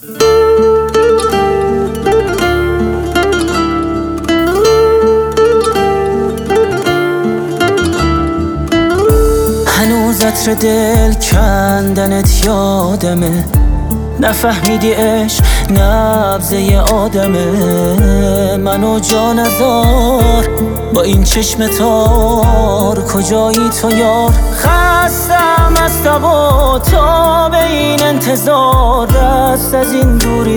هنوز عطر دل کندنت یادمه، نفهمیدی عشق نبضه ی آدمه. منو جا نذار با این چشم تار، کجایی تو یار؟ خستم از تب و تاب این انتظار، دست از این دوری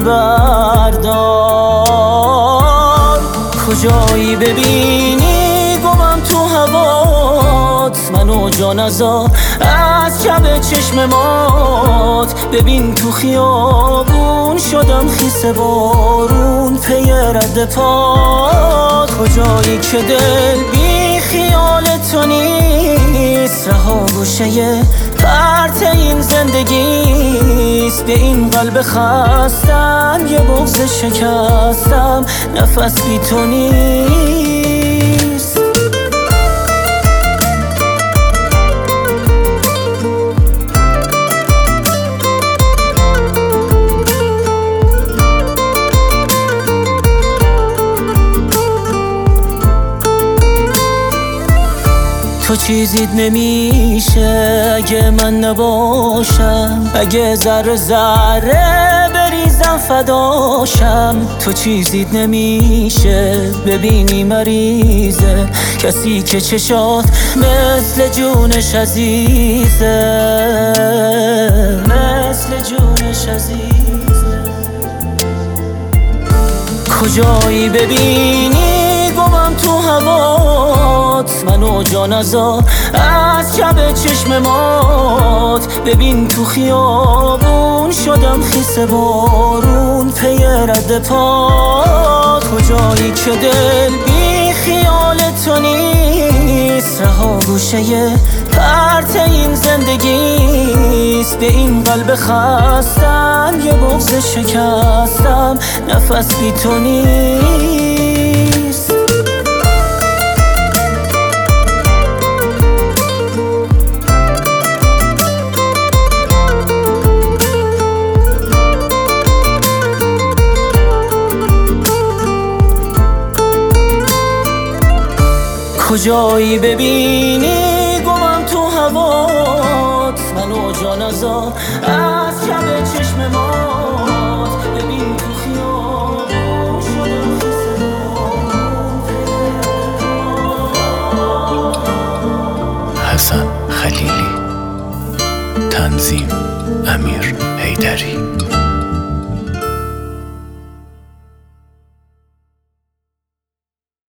بردار. کجایی ببینی گمم تو هوات، منو جا نذار از شب چشمات. ببین تو خیابون شدم خیس بارون پی رد پات. کجایی که دل بی خیال تو نیست، رها گوشه پرت این زندگیست. به این قلب خستم یه بغض شکستم، نفس بی تو نیست. تو چیزیت نمیشه اگه من نباشم، اگه ذره ذره بریزم فداشم. تو چیزیت نمیشه ببینی مریضه، کسی که چشات مثل جونش عزیزه، مثل جونش عزیزه. کجایی ببینی گمم تو هوات، منو جا نذار از شب چشمات. ببین تو خیابون شدم خیس بارون پی رد پات. کجایی که دل بی خیال تو نیست، رها گوشه پرت این زندگیست. به این قلب خستم یه بغض شکستم، نفس بی تو نیست. کجایی ببینی گمم تو هوات، منو جا نذار از شب چشمات. ببین تو خیابون شدم خیس حسن خلیلی، تنظیم